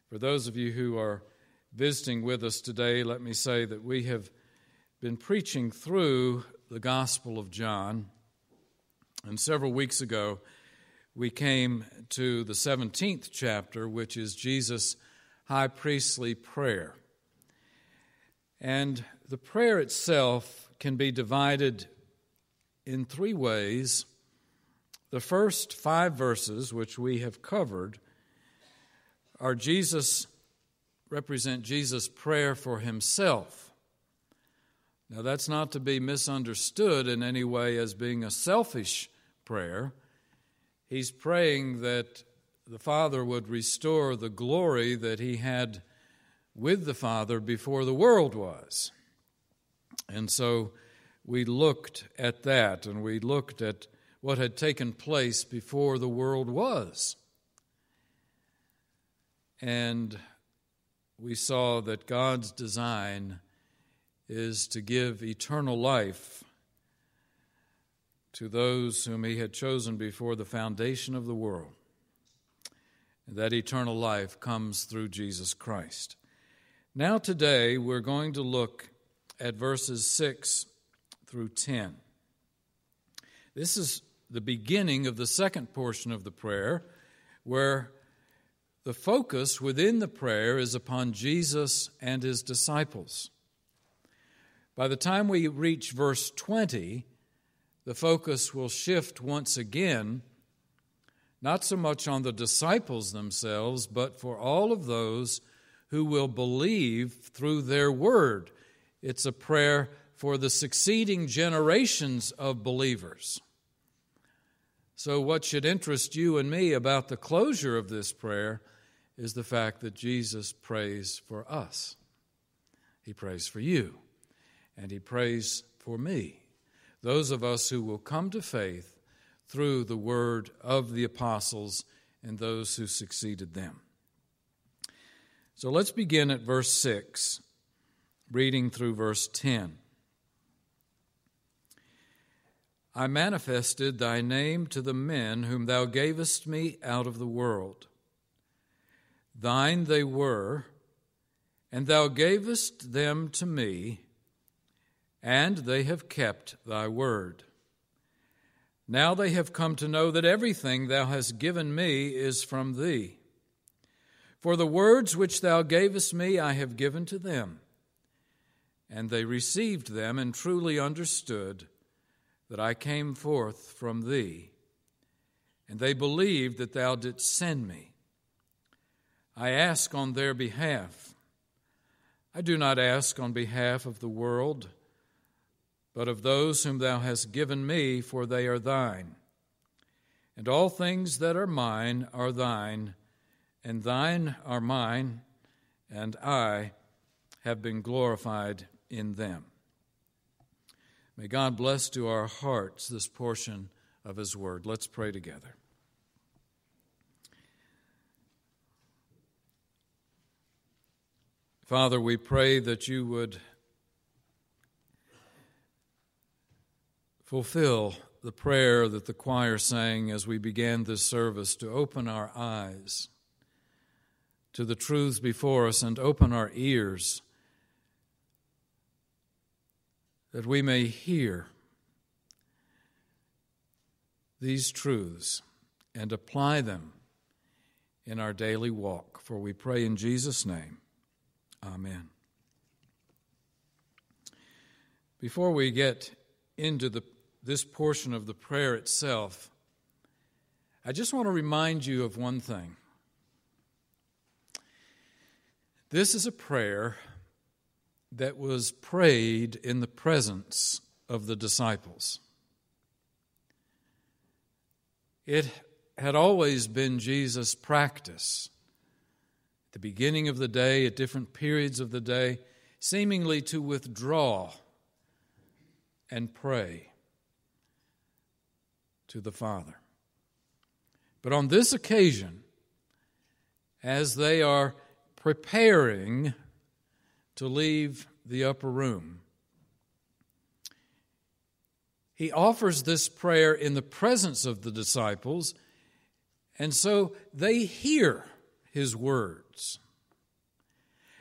For those of you who are visiting with us today, let me say that we have been preaching through the Gospel of John, and several weeks ago we came to the 17th chapter, which is Jesus' high priestly prayer. And the prayer itself can be divided in three ways. The first 5 verses, which we have covered, represent Jesus' prayer for himself. Now, that's not to be misunderstood in any way as being a selfish prayer. He's praying that the Father would restore the glory that he had with the Father before the world was. And so we looked at that, and we looked at what had taken place before the world was. And we saw that God's design is to give eternal life to those whom he had chosen before the foundation of the world. And that eternal life comes through Jesus Christ. Now today we're going to look at verses 6 through 10. This is the beginning of the second portion of the prayer, where the focus within the prayer is upon Jesus and his disciples. By the time we reach verse 20, the focus will shift once again, not so much on the disciples themselves, but for all of those who will believe through their word. It's a prayer for the succeeding generations of believers. So what should interest you and me about the closure of this prayer is the fact that Jesus prays for us. He prays for you, and he prays for me, those of us who will come to faith through the word of the apostles and those who succeeded them. So let's begin at verse 6, reading through verse 10. I manifested thy name to the men whom thou gavest me out of the world. Thine they were, and thou gavest them to me, and they have kept thy word. Now they have come to know that everything thou hast given me is from thee. For the words which thou gavest me I have given to them, and they received them and truly understood that I came forth from thee, and they believed that thou didst send me. I ask on their behalf. I do not ask on behalf of the world, but of those whom thou hast given me, for they are thine. And all things that are mine are thine, and thine are mine, and I have been glorified in them. May God bless to our hearts this portion of his word. Let's pray together. Father, we pray that you would fulfill the prayer that the choir sang as we began this service, to open our eyes to the truths before us and open our ears that we may hear these truths and apply them in our daily walk. For we pray in Jesus' name. Amen. Before we get into this portion of the prayer itself, I just want to remind you of one thing. This is a prayer that was prayed in the presence of the disciples. It had always been Jesus' practice at the beginning of the day, at different periods of the day, seemingly to withdraw and pray to the Father. But on this occasion, as they are preparing to leave the upper room, he offers this prayer in the presence of the disciples, and so they hear his words.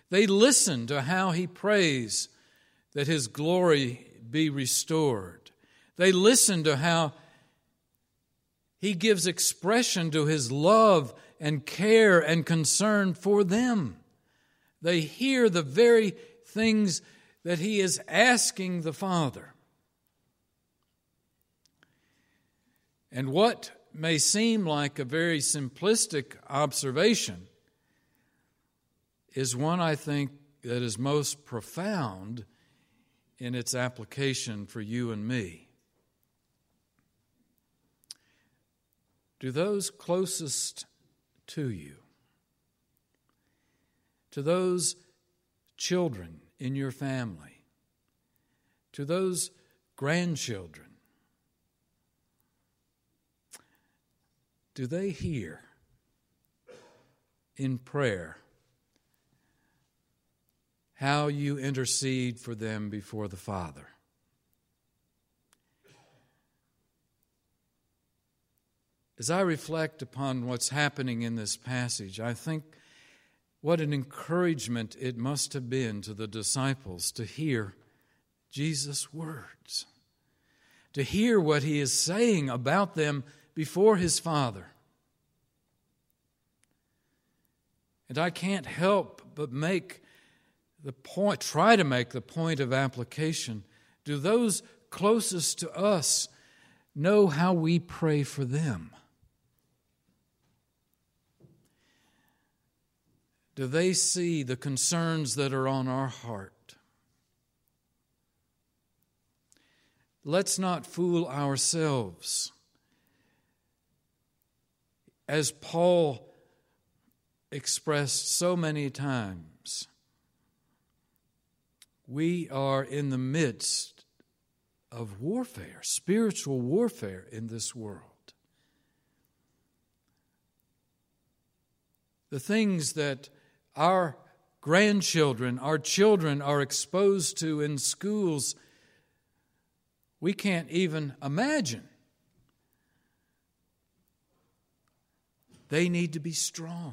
They listen to how he prays that his glory be restored. They listen to how he gives expression to his love and care and concern for them. They hear the very things that he is asking the Father. And what may seem like a very simplistic observation is one, I think, that is most profound in its application for you and me. To those closest to you, to those children in your family, to those grandchildren, do they hear in prayer how you intercede for them before the Father? As I reflect upon what's happening in this passage, I think what an encouragement it must have been to the disciples to hear Jesus' words, to hear what he is saying about them before his Father. And I can't help but try to make the point of application. Do those closest to us know how we pray for them? Do they see the concerns that are on our heart? Let's not fool ourselves. As Paul expressed so many times, we are in the midst of warfare, spiritual warfare in this world. The things that our grandchildren, our children are exposed to in schools, we can't even imagine. They need to be strong.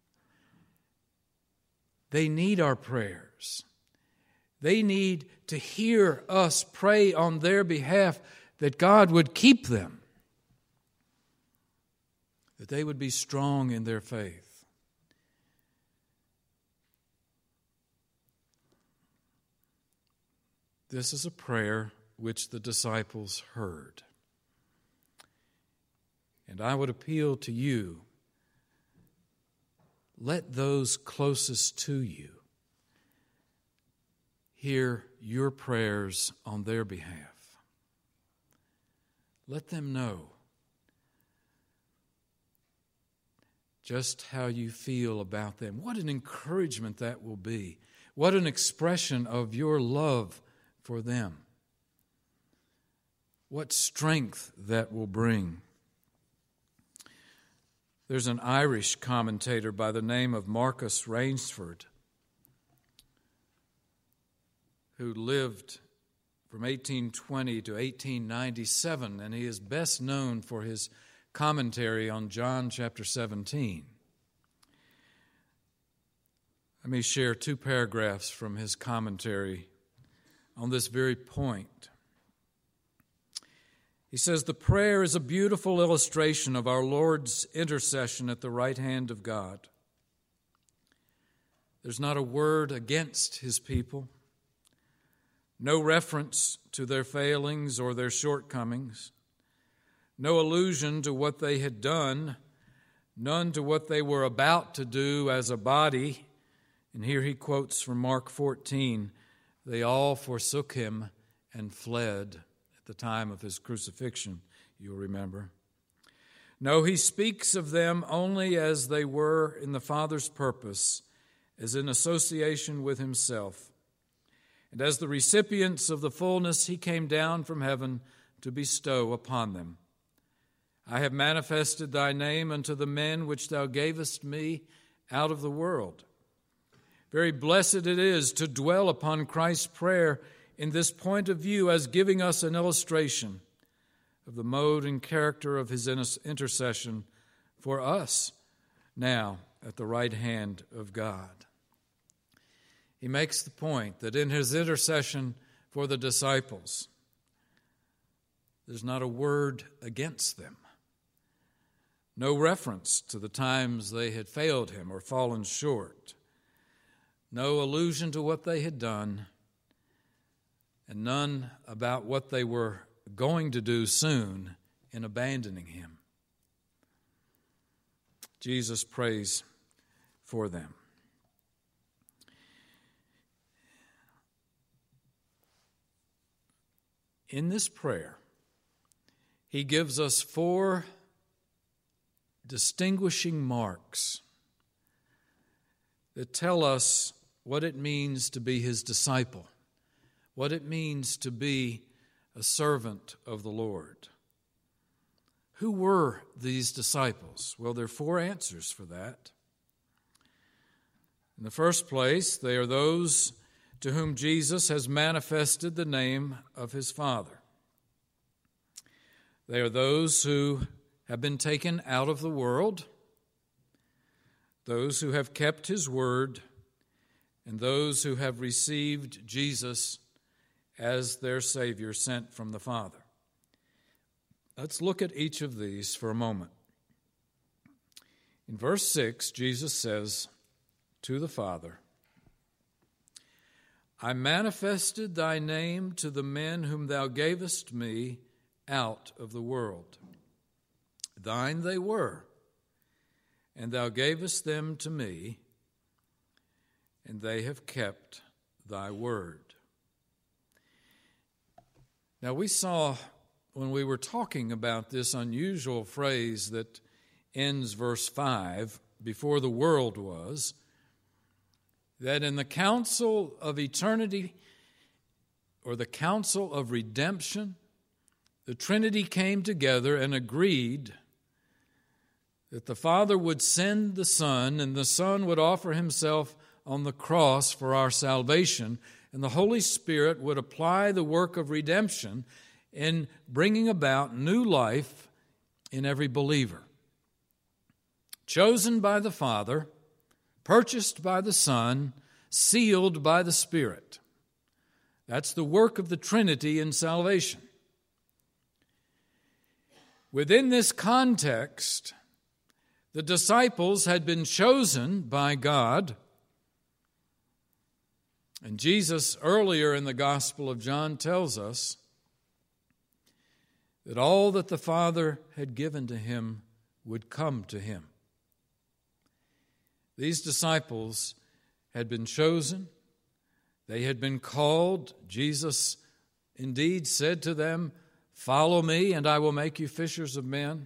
They need our prayers. They need to hear us pray on their behalf that God would keep them, that they would be strong in their faith. This is a prayer which the disciples heard. And I would appeal to you, let those closest to you hear your prayers on their behalf. Let them know just how you feel about them. What an encouragement that will be. What an expression of your love for them. What strength that will bring. There's an Irish commentator by the name of Marcus Rainsford who lived from 1820 to 1897, and he is best known for his commentary on John chapter 17. Let me share 2 paragraphs from his commentary on this very point. He says, "The prayer is a beautiful illustration of our Lord's intercession at the right hand of God. There's not a word against his people, no reference to their failings or their shortcomings, no allusion to what they had done, none to what they were about to do as a body." And here he quotes from Mark 14, "They all forsook him and fled," at the time of his crucifixion, you'll remember. No, he speaks of them only as they were in the Father's purpose, as in association with himself. And as the recipients of the fullness he came down from heaven to bestow upon them. "I have manifested thy name unto the men which thou gavest me out of the world." Very blessed it is to dwell upon Christ's prayer in this point of view as giving us an illustration of the mode and character of his intercession for us now at the right hand of God. he makes the point that in his intercession for the disciples, there's not a word against them. No reference to the times they had failed him or fallen short. No allusion to what they had done, and none about what they were going to do soon in abandoning him. Jesus prays for them. In this prayer, he gives us 4 distinguishing marks that tell us what it means to be his disciple, what it means to be a servant of the Lord. Who were these disciples? Well, there are 4 answers for that. In the first place, they are those to whom Jesus has manifested the name of his Father. They are those who have been taken out of the world, those who have kept his word, and those who have received Jesus as their Savior sent from the Father. Let's look at each of these for a moment. In verse 6, Jesus says to the Father, I manifested thy name to the men whom thou gavest me out of the world. Thine they were, and thou gavest them to me, and they have kept thy word. Now we saw when we were talking about this unusual phrase that ends verse 5, before the world was, that in the council of eternity, or the council of redemption, the Trinity came together and agreed that the Father would send the Son, and the Son would offer himself on the cross for our salvation, and the Holy Spirit would apply the work of redemption in bringing about new life in every believer. Chosen by the Father, purchased by the Son, sealed by the Spirit. That's the work of the Trinity in salvation. Within this context, the disciples had been chosen by God. And Jesus, earlier in the Gospel of John, tells us that all that the Father had given to him would come to him. These disciples had been chosen. They had been called. Jesus indeed said to them, "Follow me, and I will make you fishers of men."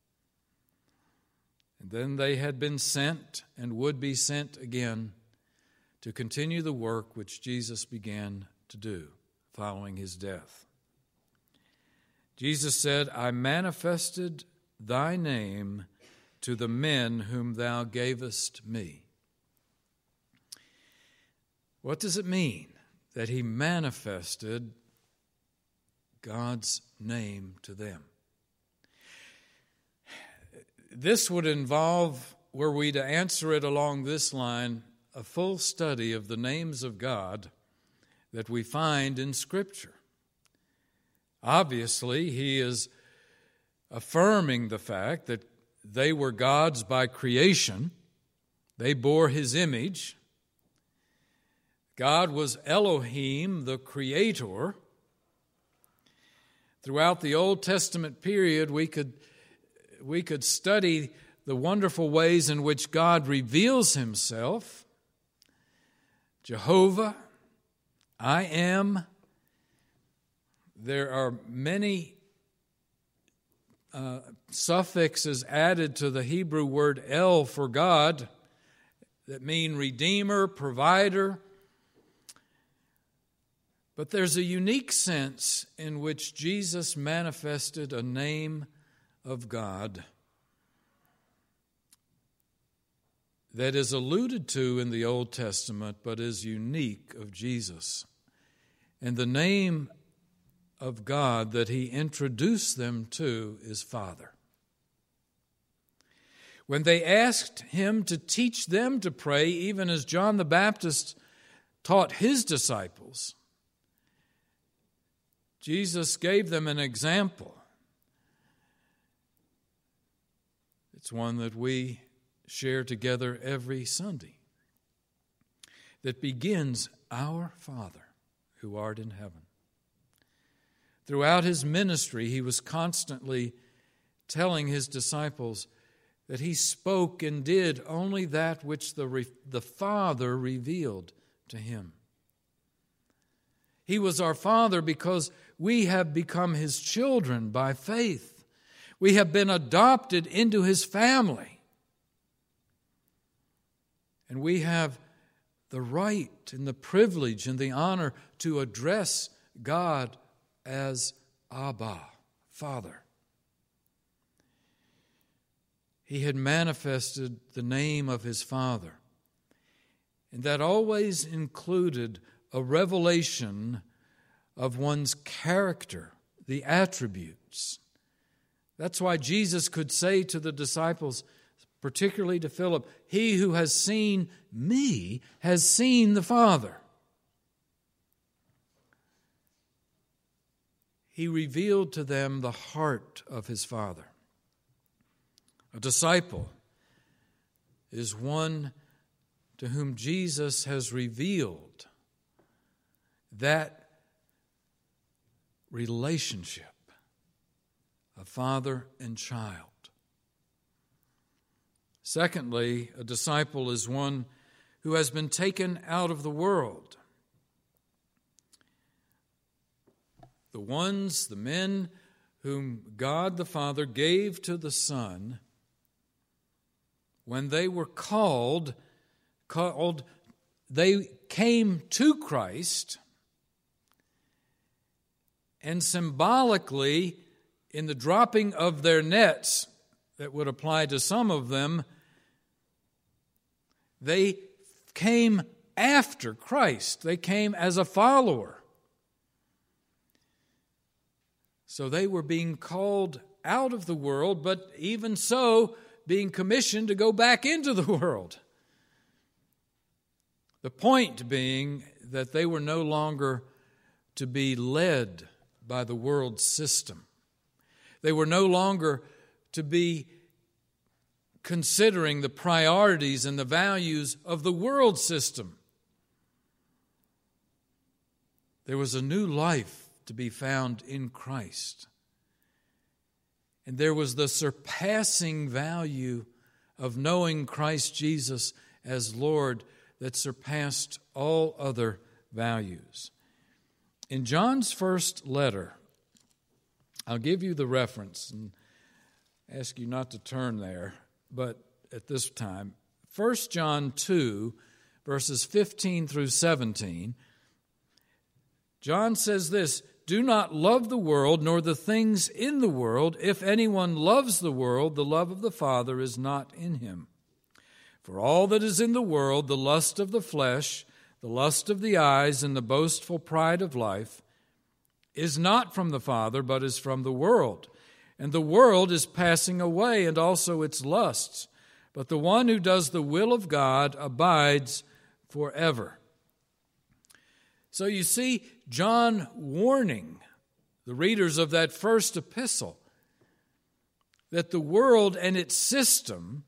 And then they had been sent and would be sent again to continue the work which Jesus began to do following his death. Jesus said, I manifested thy name to the men whom thou gavest me. What does it mean that he manifested God's name to them? This would involve, were we to answer it along this line, a full study of the names of God that we find in Scripture. Obviously, he is affirming the fact that they were God's by creation. They bore his image. God was Elohim, the creator. Throughout the Old Testament period, we could study the wonderful ways in which God reveals himself. Jehovah, I am. There are many suffixes added to the Hebrew word El for God that mean Redeemer, Provider. But there's a unique sense in which Jesus manifested a name of God that is alluded to in the Old Testament, but is unique of Jesus. And the name of God that he introduced them to is Father. When they asked him to teach them to pray, even as John the Baptist taught his disciples, Jesus gave them an example. It's one that we share together every Sunday, that begins, "Our Father, who art in heaven." Throughout his ministry, he was constantly telling his disciples that he spoke and did only that which the Father revealed to him. He was our Father because we have become his children by faith. We have been adopted into his family. And we have the right and the privilege and the honor to address God as Abba, Father. He had manifested the name of his Father, and that always included a revelation of one's character, the attributes. That's why Jesus could say to the disciples, particularly to Philip, "He who has seen me has seen the Father." He revealed to them the heart of his Father. A disciple is one to whom Jesus has revealed that relationship of father and child. Secondly, a disciple is one who has been taken out of the world. The men whom God the Father gave to the Son, when they were called, they came to Christ, and symbolically, in the dropping of their nets, that would apply to some of them, they came after Christ. They came as a follower. So they were being called out of the world, but even so, being commissioned to go back into the world. The point being that they were no longer to be led by the world system. They were no longer to be considering the priorities and the values of the world system. There was a new life to be found in Christ. And there was the surpassing value of knowing Christ Jesus as Lord that surpassed all other values. In John's first letter, I'll give you the reference and ask you not to turn there, but at this time, 1 John 2, verses 15 through 17, John says this, "Do not love the world, nor the things in the world. If anyone loves the world, the love of the Father is not in him. For all that is in the world, the lust of the flesh, the lust of the eyes, and the boastful pride of life, is not from the Father, but is from the world. And the world is passing away, and also its lusts. But the one who does the will of God abides forever." So you see John warning the readers of that first epistle that the world and its system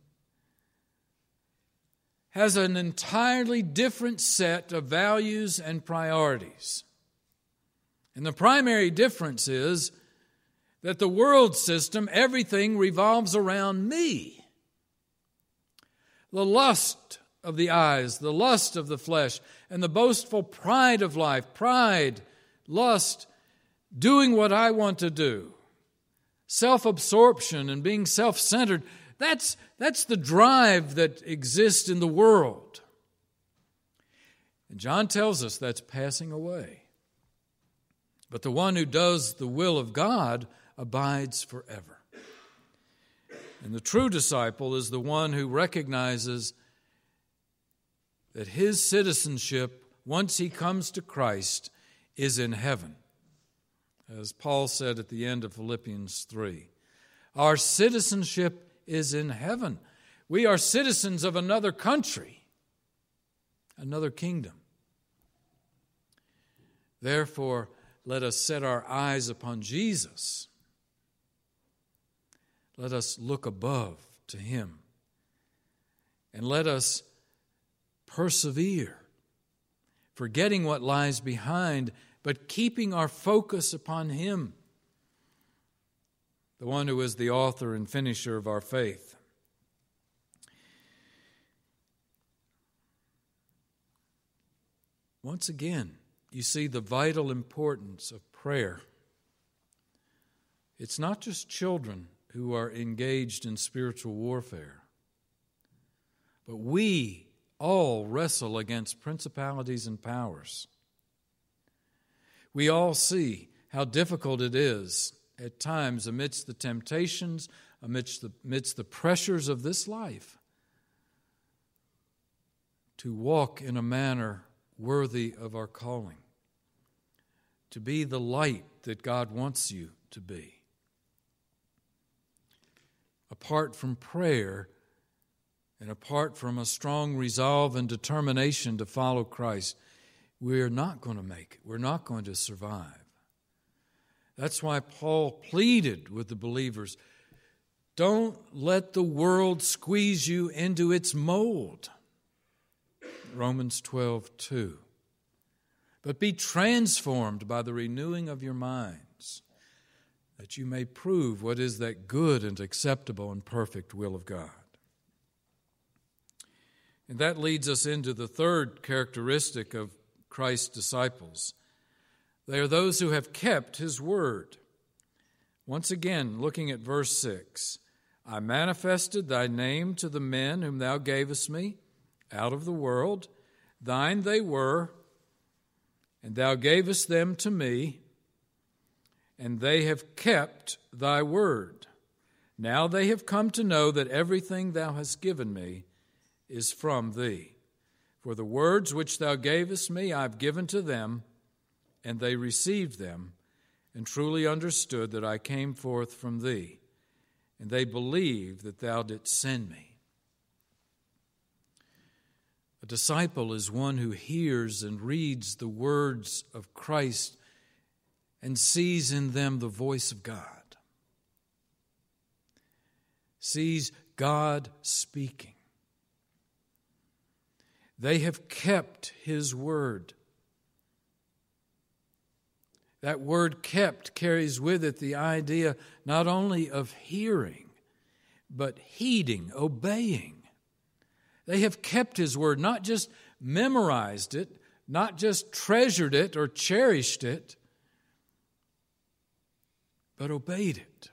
has an entirely different set of values and priorities. And the primary difference is that the world system, everything revolves around me. The lust of the eyes, the lust of the flesh, and the boastful pride of life, pride, lust, doing what I want to do, self-absorption and being self-centered, that's the drive that exists in the world. And John tells us that's passing away. But the one who does the will of God abides forever. And the true disciple is the one who recognizes that his citizenship, once he comes to Christ, is in heaven. As Paul said at the end of Philippians 3, our citizenship is in heaven. We are citizens of another country, another kingdom. Therefore, let us set our eyes upon Jesus. Let us look above to him. And let us persevere, forgetting what lies behind, but keeping our focus upon him, the one who is the author and finisher of our faith. Once again, you see the vital importance of prayer. It's not just children who are engaged in spiritual warfare, but we all wrestle against principalities and powers. We all see how difficult it is at times amidst the temptations, amidst the pressures of this life, to walk in a manner worthy of our calling, to be the light that God wants you to be. Apart from prayer and apart from a strong resolve and determination to follow Christ, we're not going to make it. We're not going to survive. That's why Paul pleaded with the believers, don't let the world squeeze you into its mold. Romans 12:2. But be transformed by the renewing of your minds, that you may prove what is that good and acceptable and perfect will of God. And that leads us into the third characteristic of Christ's disciples. They are those who have kept his word. Once again, looking at verse 6, I manifested thy name to the men whom thou gavest me out of the world. Thine they were, and thou gavest them to me, and they have kept thy word. Now they have come to know that everything thou hast given me is from thee. For the words which thou gavest me I have given to them, and they received them, and truly understood that I came forth from thee, and they believed that thou didst send me. A disciple is one who hears and reads the words of Christ and sees in them the voice of God, sees God speaking. They have kept his word. That word kept carries with it the idea not only of hearing, but heeding, obeying. They have kept his word, not just memorized it, not just treasured it or cherished it, but obeyed it.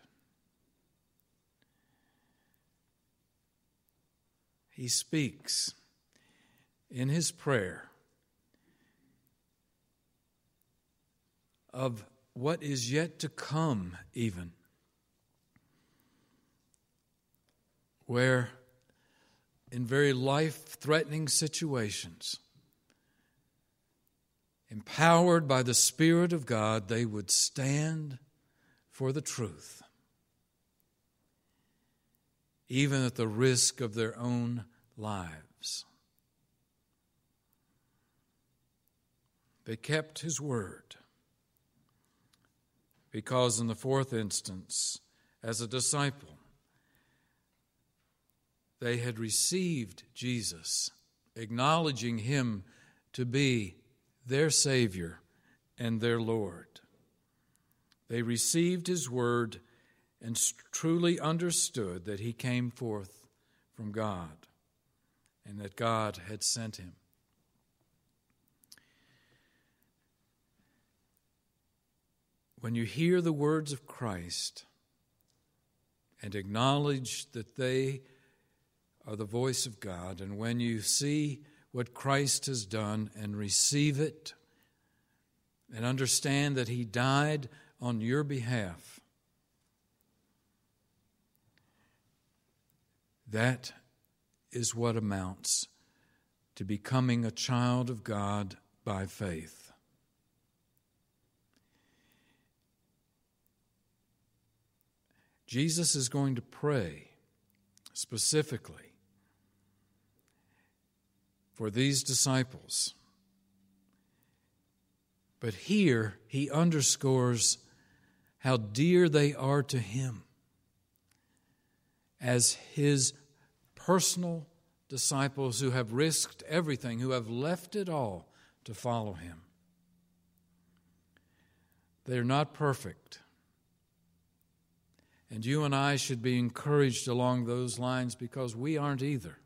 He speaks in his prayer of what is yet to come, even, where in very life-threatening situations, empowered by the Spirit of God, they would stand for the truth, even at the risk of their own lives. They kept his word because in the fourth instance, as a disciple, they had received Jesus, acknowledging him to be their Savior and their Lord. They received his word and truly understood that he came forth from God and that God had sent him. When you hear the words of Christ and acknowledge that they are the voice of God, and when you see what Christ has done and receive it and understand that he died on your behalf, that is what amounts to becoming a child of God by faith. Jesus is going to pray specifically for these disciples But here he underscores how dear they are to him as his personal disciples who have risked everything, who have left it all to follow him. They're not perfect. And you and I should be encouraged along those lines because we aren't either.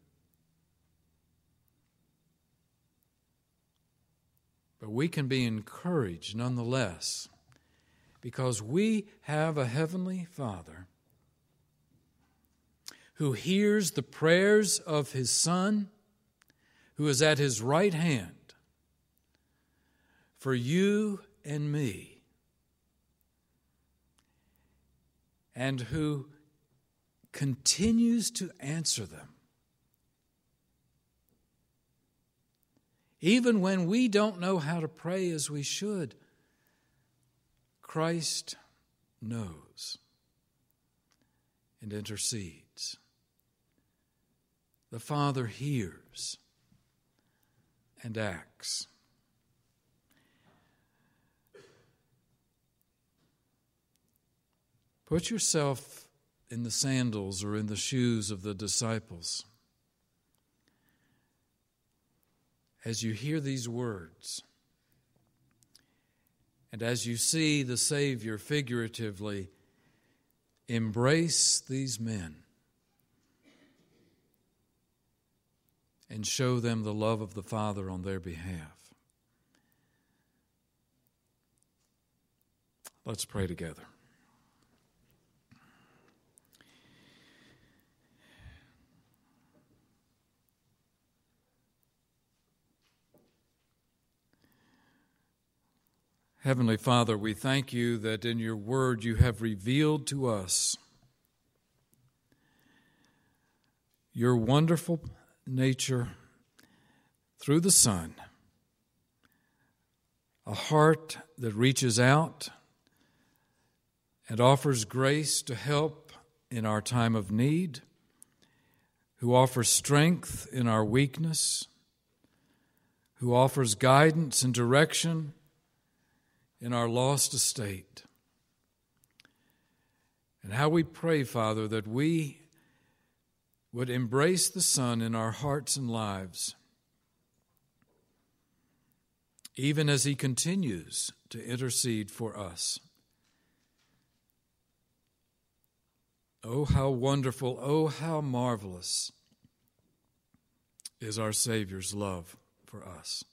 But we can be encouraged nonetheless because we have a heavenly Father who hears the prayers of his Son, who is at his right hand for you and me, and who continues to answer them. Even when we don't know how to pray as we should, Christ knows and intercedes. The Father hears and acts. Put yourself in the sandals or in the shoes of the disciples as you hear these words and as you see the Savior figuratively embrace these men and show them the love of the Father on their behalf. Let's pray together. Heavenly Father, we thank you that in your word you have revealed to us your wonderful nature through the Son, a heart that reaches out and offers grace to help in our time of need, who offers strength in our weakness, who offers guidance and direction in our lost estate. And how we pray, Father, that we would embrace the Son in our hearts and lives, even as he continues to intercede for us. Oh, how wonderful, oh, how marvelous is our Savior's love for us.